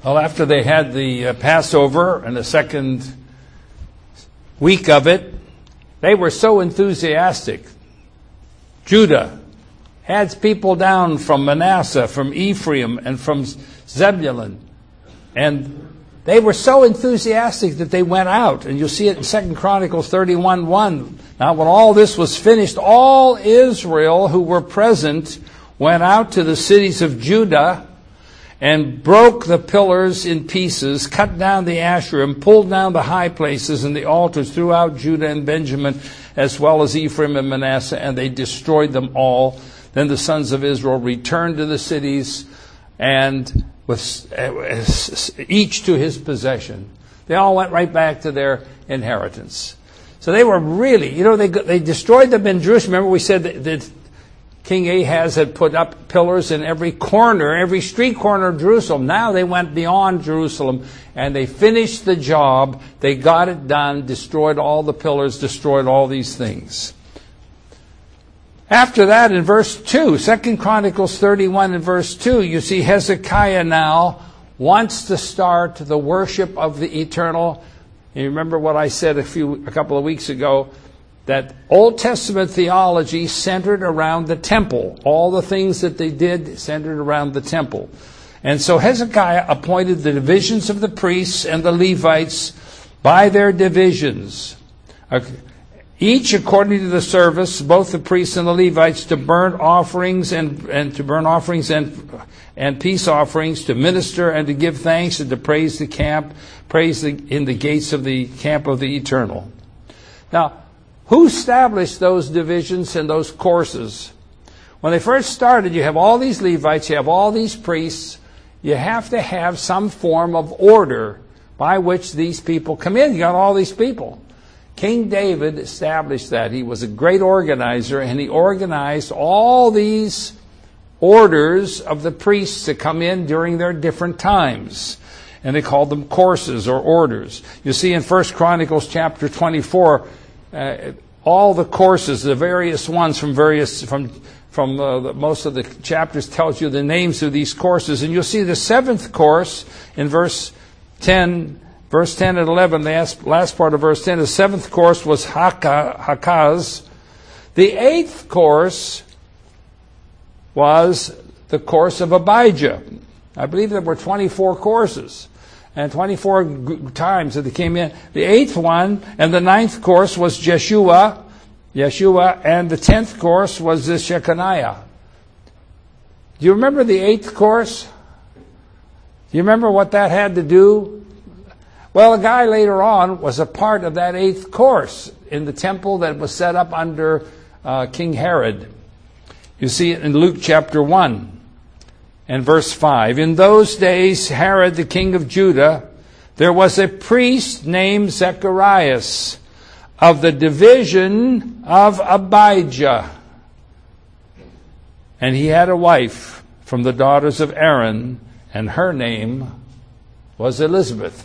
Well, after they had the Passover and the second week of it, they were so enthusiastic. Judah had people down from Manasseh, from Ephraim, and from Zebulun. And they were so enthusiastic that they went out. And you'll see it in 2 Chronicles 31:1. Now, when all this was finished, all Israel who were present went out to the cities of Judah and broke the pillars in pieces, cut down the Asherim, pulled down the high places and the altars throughout Judah and Benjamin, as well as Ephraim and Manasseh, and they destroyed them all. Then the sons of Israel returned to the cities, and with each to his possession. They all went right back to their inheritance. So they were really, they destroyed them in Jerusalem. Remember we said that King Ahaz had put up pillars in every corner, every street corner of Jerusalem. Now they went beyond Jerusalem and they finished the job. They got it done, destroyed all the pillars, destroyed all these things. After that, in verse 2, 2 Chronicles 31 and verse 2, you see Hezekiah now wants to start the worship of the eternal. You remember what I said a couple of weeks ago, that Old Testament theology centered around the temple. All the things that they did centered around the temple. And so Hezekiah appointed the divisions of the priests and the Levites by their divisions, each according to the service, both the priests and the Levites, to burn offerings and peace offerings, to minister and to give thanks and to praise in the gates of the camp of the eternal. Now, who established those divisions and those courses? When they first started, you have all these Levites, you have all these priests. You have to have some form of order by which these people come in. You got all these people. King David established that. He was a great organizer, and he organized all these orders of the priests to come in during their different times. And they called them courses or orders. You see in 1 Chronicles chapter 24, all the courses, the various ones from most of the chapters tells you the names of these courses. And you'll see the seventh course in verse 10 and 11, the last part of verse 10, the seventh course was Hakaz. The eighth course was the course of Abijah. I believe there were 24 courses and 24 times that they came in. The eighth one and the ninth course was Yeshua, and the 10th course was the Shechaniah. Do you remember the eighth course? Do you remember what that had to do? Well, a guy later on was a part of that eighth course in the temple that was set up under King Herod. You see it in Luke chapter 1 and verse 5. In those days, Herod, the king of Judah, there was a priest named Zacharias of the division of Abijah. And he had a wife from the daughters of Aaron, and her name was Elizabeth.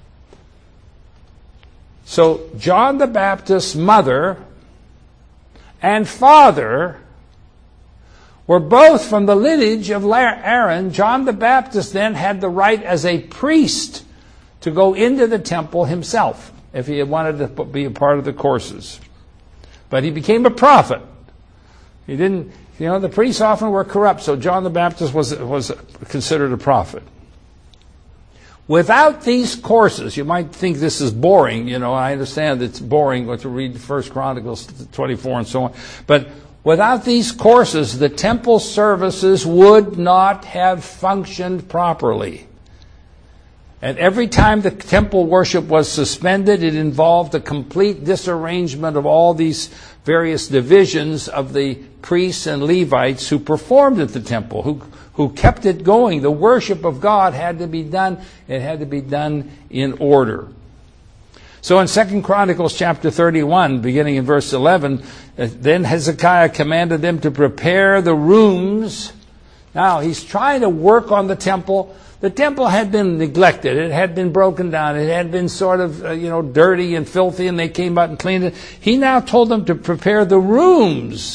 So John the Baptist's mother and father were both from the lineage of Aaron. John the Baptist then had the right as a priest to go into the temple himself if he had wanted to be a part of the courses. But he became a prophet. He didn't, the priests often were corrupt, so John the Baptist was considered a prophet. Without these courses, you might think this is boring. I understand it's boring to read 1 Chronicles 24 and so on. But without these courses, the temple services would not have functioned properly. And every time the temple worship was suspended, it involved a complete disarrangement of all these various divisions of the priests and Levites who performed at the temple, who kept it going. The worship of God had to be done. It had to be done in order. So in 2 Chronicles chapter 31, beginning in verse 11, then Hezekiah commanded them to prepare the rooms. Now, he's trying to work on the temple. The temple had been neglected. It had been broken down. It had been sort of, dirty and filthy, and they came out and cleaned it. He now told them to prepare the rooms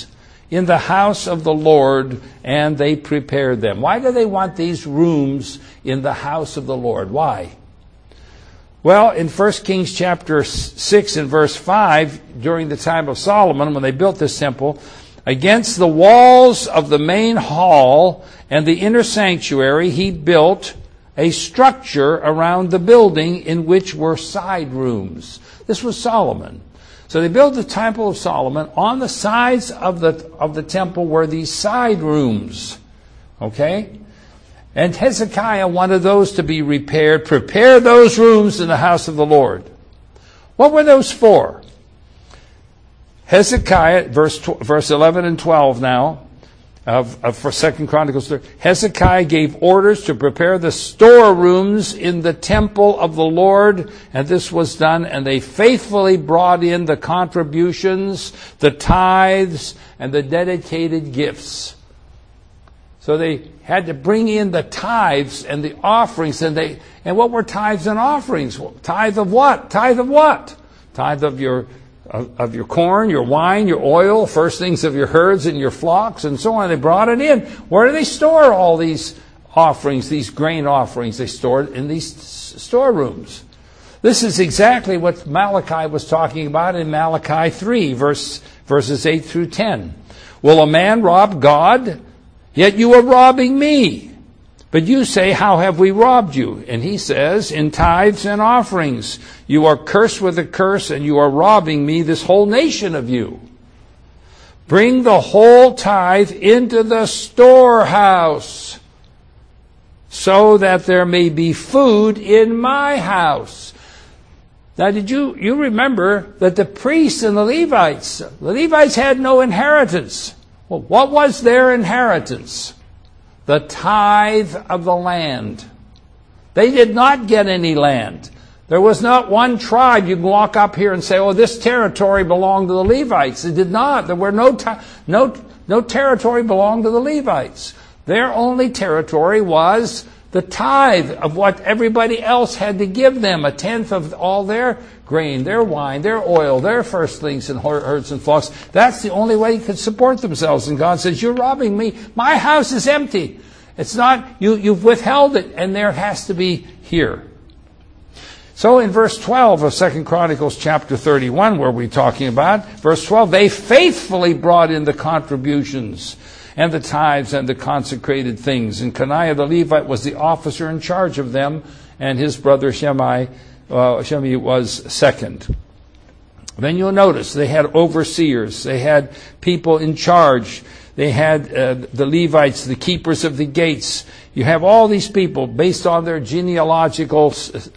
in the house of the Lord, and they prepared them. Why do they want these rooms in the house of the Lord? Why? Well, in 1 Kings chapter 6 and verse 5, during the time of Solomon, when they built this temple, against the walls of the main hall and the inner sanctuary, he built a structure around the building in which were side rooms. This was Solomon. So they built the Temple of Solomon. On the sides of the temple were these side rooms. Okay? And Hezekiah wanted those to be repaired. Prepare those rooms in the house of the Lord. What were those for? Hezekiah, verse 11 and 12 now, for 2 Chronicles 3. Hezekiah gave orders to prepare the storerooms in the temple of the Lord, and this was done, and they faithfully brought in the contributions, the tithes, and the dedicated gifts. So they had to bring in the tithes and the offerings, and what were tithes and offerings? Tithe of what? Tithe of what? Tithe of your corn, your wine, your oil, first things of your herds and your flocks, and so on. They brought it in. Where do they store all these offerings, these grain offerings? They stored in these storerooms. This is exactly what Malachi was talking about in Malachi 3, verses 8 through 10. Will a man rob God? Yet you are robbing me. But you say, how have we robbed you? And he says, in tithes and offerings. You are cursed with a curse, and you are robbing me, this whole nation of you. Bring the whole tithe into the storehouse, so that there may be food in my house. Now, did you remember that the priests and the Levites had no inheritance. Well, what was their inheritance? The tithe of the land. They did not get any land. There was not one tribe you can walk up here and say, oh, this territory belonged to the Levites. It did not. There were no territory belonged to the Levites. Their only territory was the tithe of what everybody else had to give them, a tenth of all their grain, their wine, their oil, their firstlings and herds and flocks. That's the only way they could support themselves. And God says, you're robbing me. My house is empty. It's not, you've withheld it, and there has to be here. So in verse 12 of 2 Chronicles chapter 31, where we're talking about, verse 12, they faithfully brought in the contributions and the tithes and the consecrated things. And Coniah the Levite was the officer in charge of them, and his brother Shimei was second. Then you'll notice they had overseers. They had people in charge. They had the Levites, the keepers of the gates. You have all these people based on their genealogical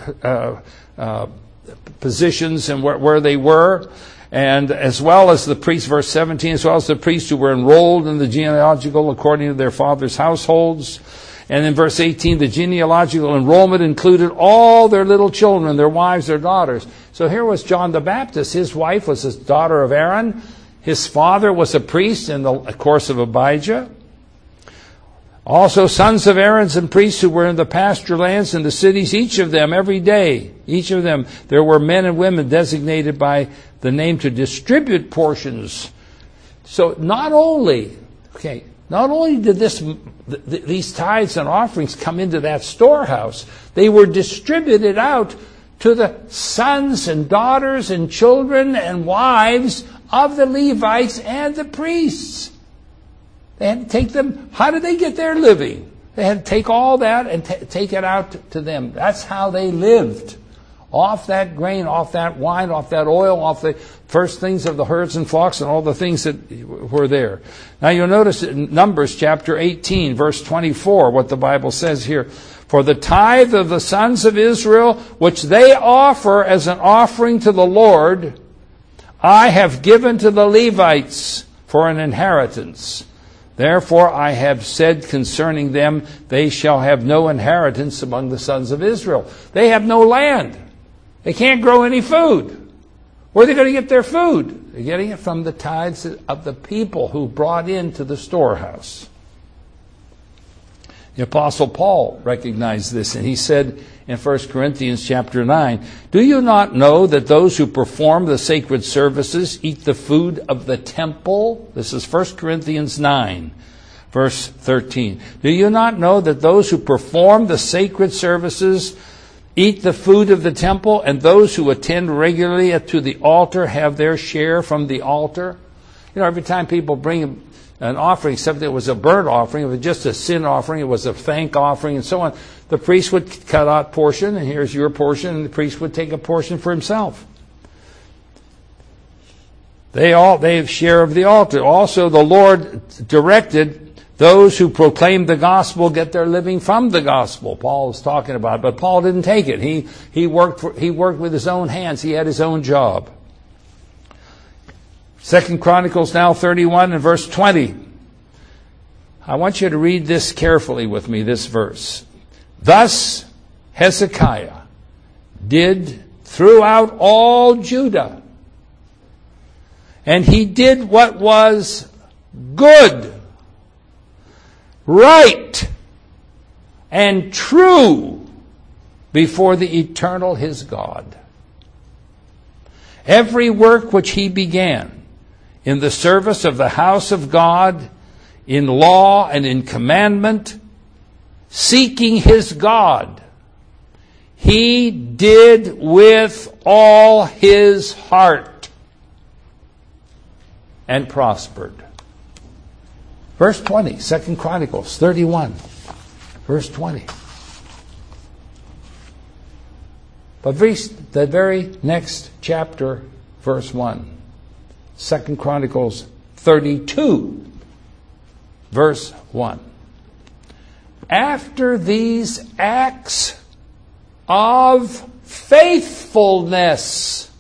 positions and where they were. And as well as the priests, verse 17, as well as the priests who were enrolled in the genealogical according to their fathers' households. And in verse 18, the genealogical enrollment included all their little children, their wives, their daughters. So here was John the Baptist. His wife was the daughter of Aaron. His father was a priest in the course of Abijah. Also sons of Aaron's and priests who were in the pasture lands and the cities, each of them every day. Each of them, there were men and women designated by the name to distribute portions. So not only did these tithes and offerings come into that storehouse, they were distributed out to the sons and daughters and children and wives of the Levites and the priests. They had to take them. How did they get their living? They had to take all that and take it out to them. That's how they lived. Off that grain, off that wine, off that oil, off the first things of the herds and flocks and all the things that were there. Now you'll notice in Numbers chapter 18, verse 24, what the Bible says here. For the tithe of the sons of Israel, which they offer as an offering to the Lord, I have given to the Levites for an inheritance. Therefore I have said concerning them, they shall have no inheritance among the sons of Israel. They have no land. They can't grow any food. Where are they going to get their food? They're getting it from the tithes of the people who brought into the storehouse. The Apostle Paul recognized this, and he said in 1 Corinthians chapter 9, "Do you not know that those who perform the sacred services eat the food of the temple?" This is 1 Corinthians 9, verse 13. "Do you not know that those who perform the sacred services eat the food of the temple, and those who attend regularly to the altar have their share from the altar?" You know, every time people bring an offering, except it was a burnt offering, it was just a sin offering, it was a thank offering, and so on, the priest would cut out portion, and here's your portion, and the priest would take a portion for himself. They have share of the altar. Also, the Lord directed those who proclaim the gospel get their living from the gospel. Paul was talking about it, but Paul didn't take it. He worked with his own hands. He had his own job. 2 Chronicles now 31 and verse 20. I want you to read this carefully with me, this verse. "Thus Hezekiah did throughout all Judah, and he did what was good, right, and true before the eternal his God. Every work which he began in the service of the house of God, in law and in commandment, seeking his God, he did with all his heart and prospered." Verse 20, 2 Chronicles 31, verse 20. But the very next chapter, verse 1. 2 Chronicles 32, verse 1. "After these acts of faithfulness,"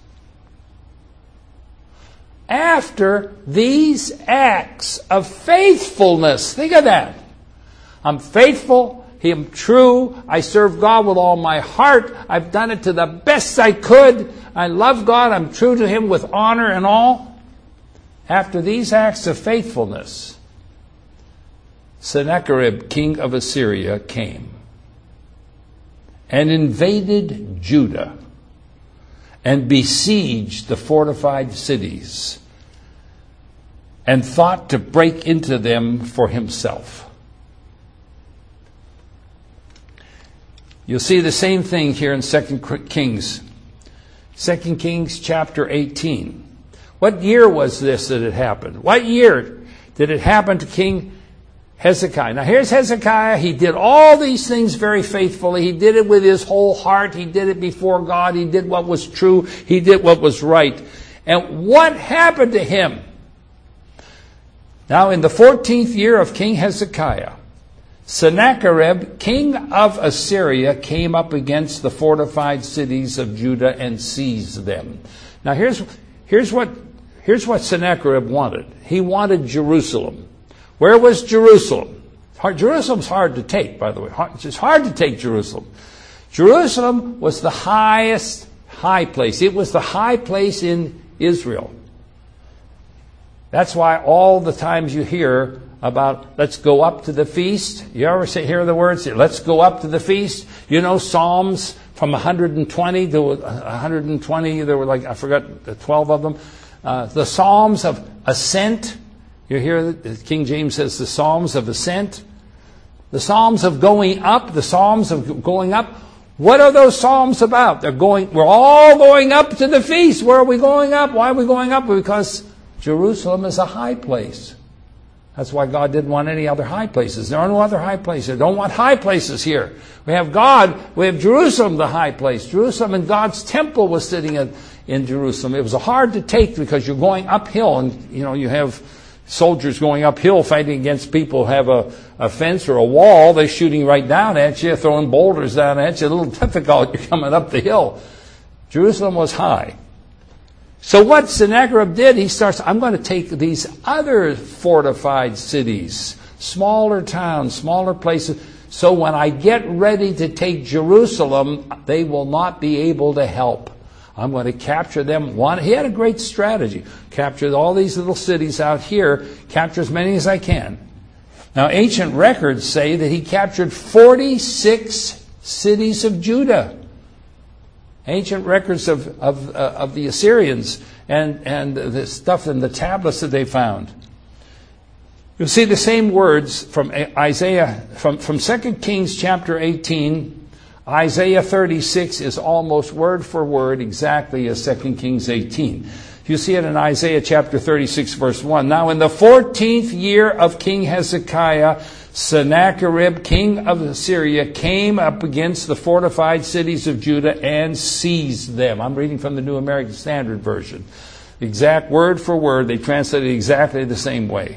after these acts of faithfulness, think of that. I'm faithful, I'm true, I serve God with all my heart, I've done it to the best I could, I love God, I'm true to Him with honor and all. After these acts of faithfulness, Sennacherib, king of Assyria, came and invaded Judah and besieged the fortified cities and thought to break into them for himself. You'll see the same thing here in 2 Kings. 2 Kings chapter 18. What year was this that it happened? What year did it happen to King Hezekiah? Now here's Hezekiah. He did all these things very faithfully. He did it with his whole heart. He did it before God. He did what was true. He did what was right. And what happened to him? Now in the 14th year of King Hezekiah, Sennacherib, king of Assyria, came up against the fortified cities of Judah and seized them. Now here's what Sennacherib wanted. He wanted Jerusalem. Where was Jerusalem? Jerusalem's hard to take, by the way. It's hard to take Jerusalem. Jerusalem was the highest high place. It was the high place in Israel. That's why all the times you hear about let's go up to the feast. You ever hear the words, let's go up to the feast? You know, Psalms from 120 to 120, there were like, I forgot, 12 of them. The Psalms of Ascent. You hear that King James says the Psalms of Ascent. The Psalms of going up. The Psalms of going up. What are those Psalms about? We're all going up to the feast. Where are we going up? Why are we going up? Because Jerusalem is a high place. That's why God didn't want any other high places. There are no other high places. Don't want high places here. We have God. We have Jerusalem, the high place. Jerusalem, and God's temple was sitting in Jerusalem. It was hard to take because you're going uphill, and you have soldiers going uphill fighting against people who have a fence or a wall. They're shooting right down at you, throwing boulders down at you. A little difficult. You're coming up the hill. Jerusalem was high. So what Sennacherib did, he starts, I'm going to take these other fortified cities, smaller towns, smaller places, so when I get ready to take Jerusalem, they will not be able to help. I'm going to capture them. He had a great strategy. Capture all these little cities out here, capture as many as I can. Now, ancient records say that he captured 46 cities of Judah. Ancient records of the Assyrians and the stuff in the tablets that they found. You'll see the same words from Isaiah, from 2 Kings chapter 18. Isaiah 36 is almost word for word exactly as 2 Kings 18. You see it in Isaiah chapter 36 verse 1. Now in the 14th year of King Hezekiah, Sennacherib, king of Assyria, came up against the fortified cities of Judah and seized them. I'm reading from the New American Standard Version. Exact word for word, they translated exactly the same way.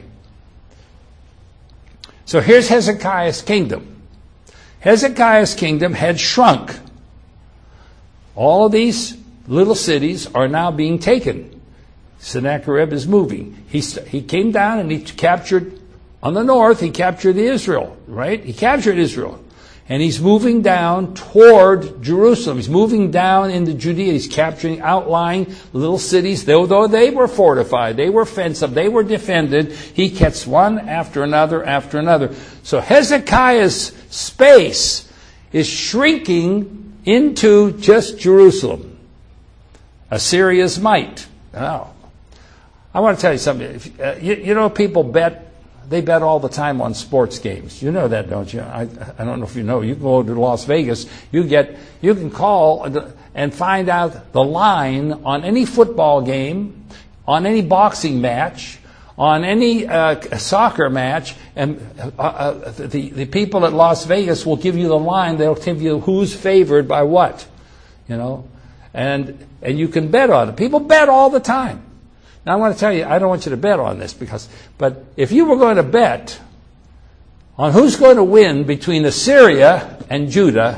So here's Hezekiah's kingdom. Hezekiah's kingdom had shrunk. All of these little cities are now being taken. Sennacherib is moving. He came down and he captured, on the north, he captured Israel, right? He captured Israel. And he's moving down toward Jerusalem. He's moving down into Judea. He's capturing outlying little cities. Though they were fortified, they were fenced up, they were defended, he gets one after another after another. So Hezekiah's space is shrinking into just Jerusalem. Assyria's might. Now, I want to tell you something. You know, people bet. They bet all the time on sports games. You know that, don't you? I don't know if you know. You can go to Las Vegas. You can call and find out the line on any football game, on any boxing match, on any soccer match, and the people at Las Vegas will give you the line. They'll tell you who's favored by what, you know, and you can bet on it. People bet all the time. Now I want to tell you, I don't want you to bet on this but if you were going to bet on who's going to win between Assyria and Judah,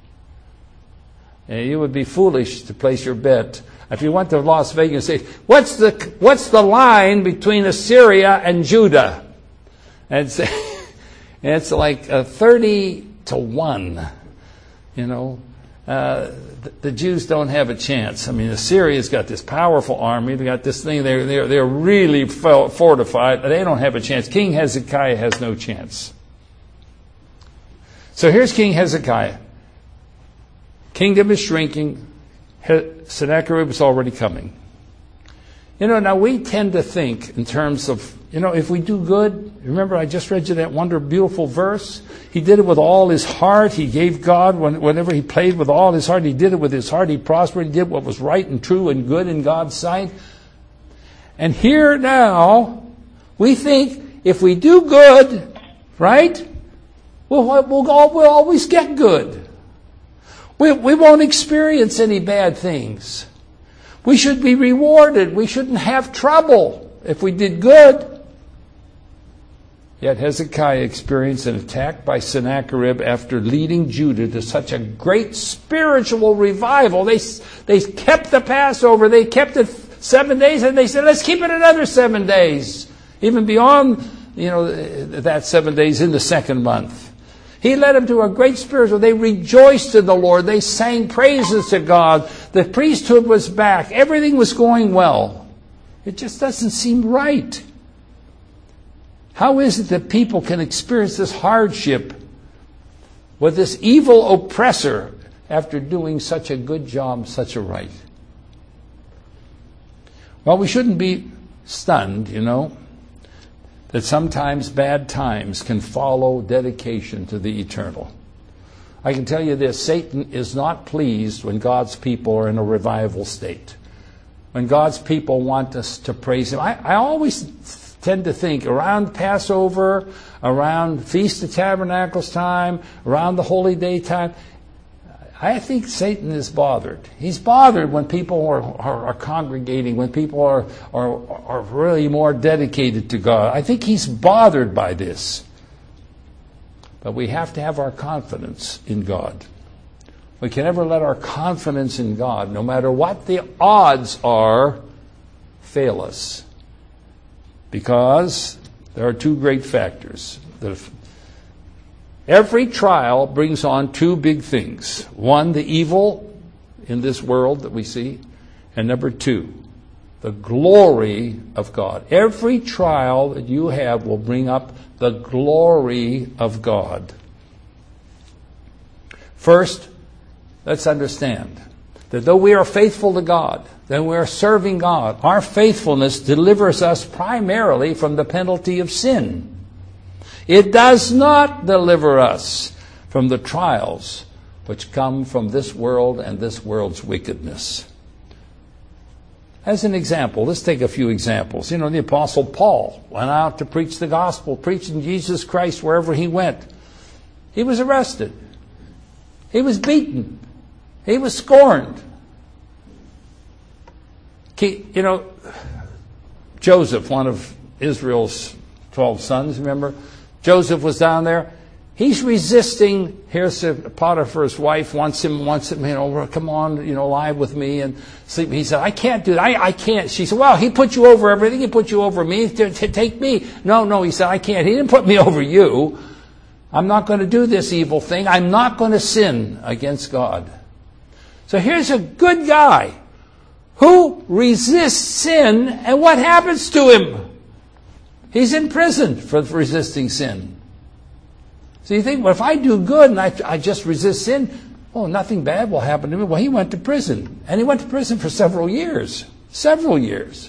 you would be foolish to place your bet. If you went to Las Vegas and say, what's the line between Assyria and Judah? And it's like 30-1, you know. The Jews don't have a chance. I mean, Assyria's got this powerful army. They got this thing. They're really fortified. They don't have a chance. King Hezekiah has no chance. So here's King Hezekiah. Kingdom is shrinking. Sennacherib is already coming. You know, now we tend to think in terms of, you know, if we do good, remember I just read you that beautiful verse? He did it with all his heart. He gave God, whenever he played with all his heart, he did it with his heart. He prospered. He did what was right and true and good in God's sight. And here now, we think if we do good, right, we'll always get good. We won't experience any bad things. We should be rewarded. We shouldn't have trouble if we did good. Yet Hezekiah experienced an attack by Sennacherib after leading Judah to such a great spiritual revival. They kept the Passover. They kept it 7 days, and they said, let's keep it another 7 days. Even beyond, you know, that 7 days in the second month. He led them to a great spiritual. They rejoiced in the Lord. They sang praises to God. The priesthood was back. Everything was going well. It just doesn't seem right. How is it that people can experience this hardship with this evil oppressor after doing such a good job, such a right? Well, we shouldn't be stunned, you know, that sometimes bad times can follow dedication to the eternal. I can tell you this, Satan is not pleased when God's people are in a revival state. When God's people want us to praise Him. I always tend to think around Passover, around Feast of Tabernacles time, around the Holy Day time, I think Satan is bothered. He's bothered when people are congregating, when people are really more dedicated to God. I think he's bothered by this. But we have to have our confidence in God. We can never let our confidence in God, no matter what the odds are, fail us. Because there are two great factors. Every trial brings on two big things. One, the evil in this world that we see. And number two, the glory of God. Every trial that you have will bring up the glory of God. First, let's understand that though we are faithful to God, that we are serving God, our faithfulness delivers us primarily from the penalty of sin. It does not deliver us from the trials which come from this world and this world's wickedness. As an example, let's take a few examples. The Apostle Paul went out to preach the gospel, preaching Jesus Christ wherever he went. He was arrested. He was beaten. He was scorned. Joseph, one of Israel's 12 sons, remember? Joseph was down there. He's resisting. Here's Potiphar's wife wants him, come on, lie with me and sleep. He said, I can't do that. I can't. She said, well, he put you over everything. He put you over me. Take me. No, he said, I can't. He didn't put me over you. I'm not going to do this evil thing. I'm not going to sin against God. So here's a good guy who resists sin, and what happens to him? He's in prison for resisting sin. So you think, well, if I do good and I just resist sin, nothing bad will happen to me. Well, he went to prison. And he went to prison for several years. Several years.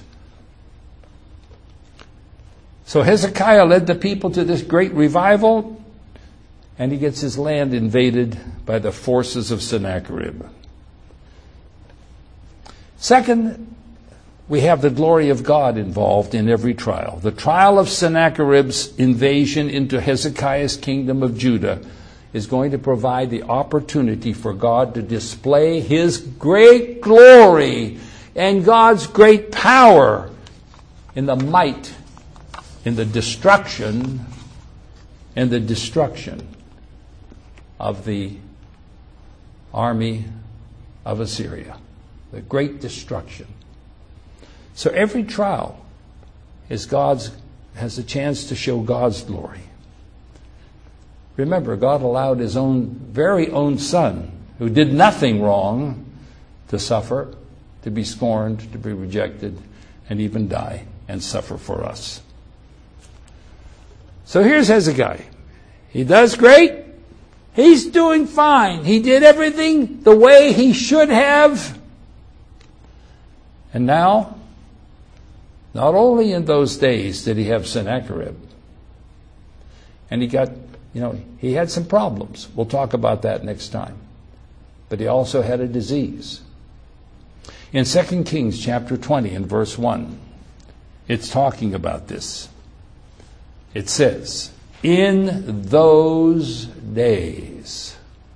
So Hezekiah led the people to this great revival, and he gets his land invaded by the forces of Sennacherib. Second, we have the glory of God involved in every trial. The trial of Sennacherib's invasion into Hezekiah's kingdom of Judah is going to provide the opportunity for God to display His great glory and God's great power in the might, in the destruction of the army of Assyria. The great destruction. So every trial has a chance to show God's glory. Remember, God allowed His very own Son, who did nothing wrong, to suffer, to be scorned, to be rejected, and even die and suffer for us. So here's Hezekiah. He does great. He's doing fine. He did everything the way he should have. And now, not only in those days did he have Sennacherib, and he had some problems. We'll talk about that next time. But he also had a disease. In 2 Kings chapter 20 and verse 1, it's talking about this. It says, in those days,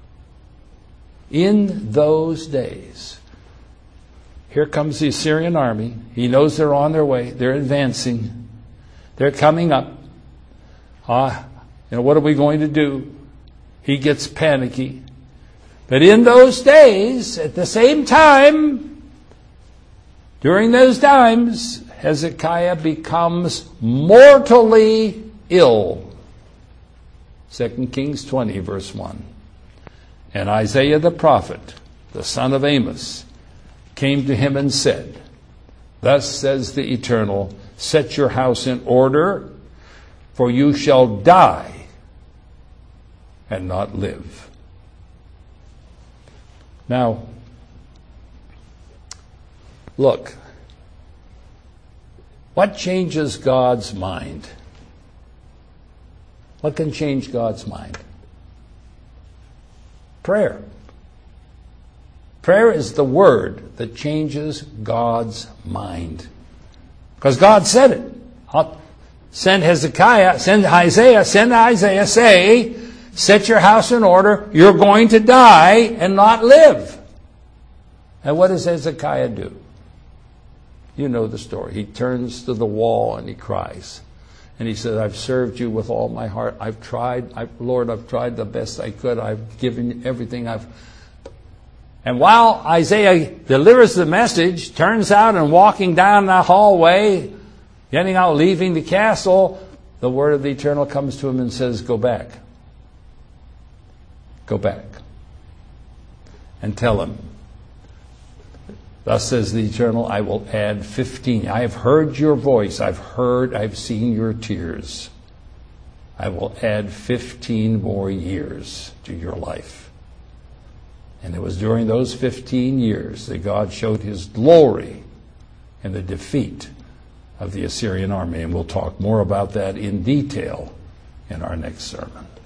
here comes the Assyrian army. He knows they're on their way. They're advancing. They're coming up. What are we going to do? He gets panicky. But in those days, at the same time, during those times, Hezekiah becomes mortally ill. 2 Kings 20, verse 1. And Isaiah the prophet, the son of Amos, came to him and said, thus says the Eternal, set your house in order, for you shall die and not live. Now, look, what changes God's mind? What can change God's mind? Prayer. Prayer is the word that changes God's mind. Because God said it. Send Isaiah, say, set your house in order, you're going to die and not live. And what does Hezekiah do? You know the story. He turns to the wall and he cries. And he says, I've served you with all my heart. I've tried, Lord, I've tried the best I could. I've given everything And while Isaiah delivers the message, turns out and walking down the hallway, getting out, leaving the castle, the word of the Eternal comes to him and says, go back. Go back. And tell him Thus says the Eternal, I will add 15. I have heard your voice. I've seen your tears. I will add 15 more years to your life. And it was during those 15 years that God showed his glory in the defeat of the Assyrian army. And we'll talk more about that in detail in our next sermon.